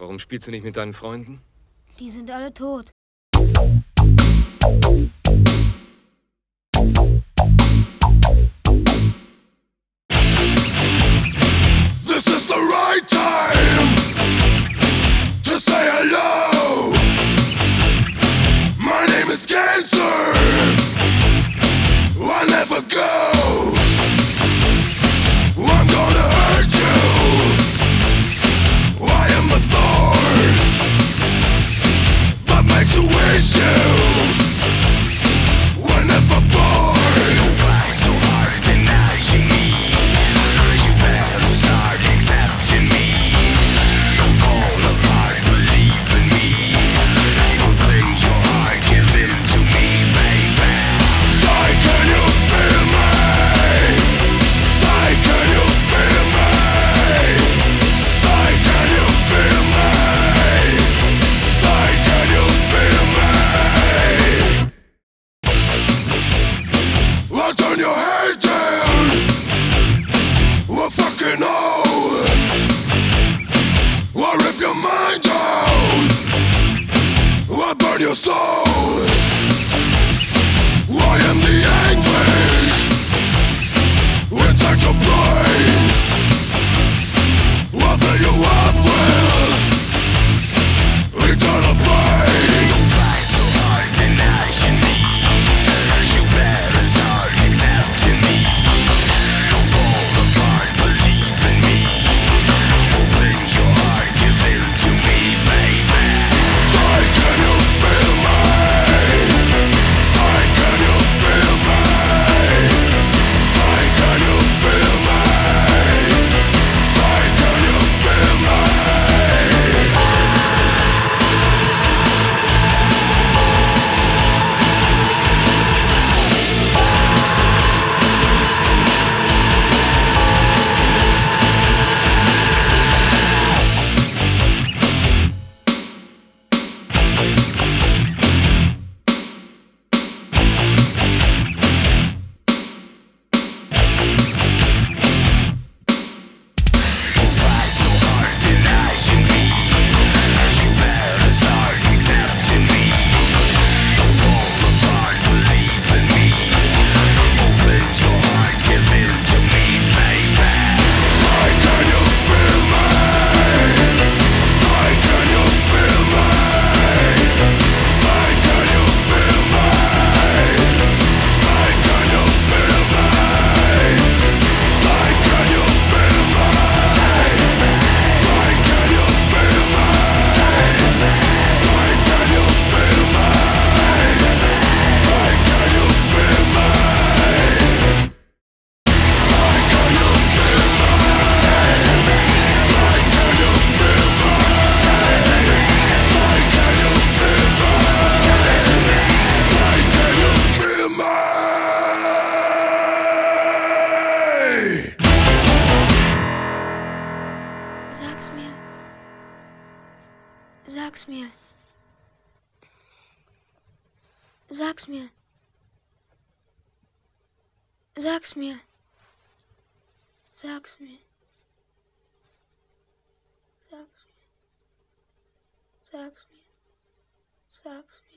Warum spielst du nicht mit deinen Freunden? Die sind alle tot. This is the right time to say hello. My name is Cancer. I never go. I'm gonna hurt you. I am a thorn that makes you wish you were never born. Don't try so hard denying me. You better start accepting me. Don't fall apart, believe in me. Open your heart, give it to me, baby. Say, can you feel me? Say, can you feel me? Say, can you feel me? Say, can you feel me? I'll turn your head down. We're fucking old. I'll rip your mind out. I'll burn your soul. I am the anguish inside your brain. I'll fill you up with eternal pain. Don't try so hard denying me. You better start accepting me. Don't fall apart, believe in me. Open your heart, give it to me, baby. Say, can you feel me? Say, can you feel me? Say, can you feel me? Say, can you feel me? Don't try so hard denying me. You better start accepting me. Don't fall apart, believe in me. Open your heart, give it to me, baby. Say, can you feel me? Say, can you feel me? Say, can you feel me? Say, can you feel me? Say, can you feel me? Say, can you feel me? Say, can you feel me? Say, can you feel me? Say, can you feel me? Say, can you feel me? Say, can you feel me? Say, can you feel me? Sag's mir. Sag's mir. Sag's mir. Sag's mir. Sag's mir. Sag's mir. Sag's mir. Sag's mir.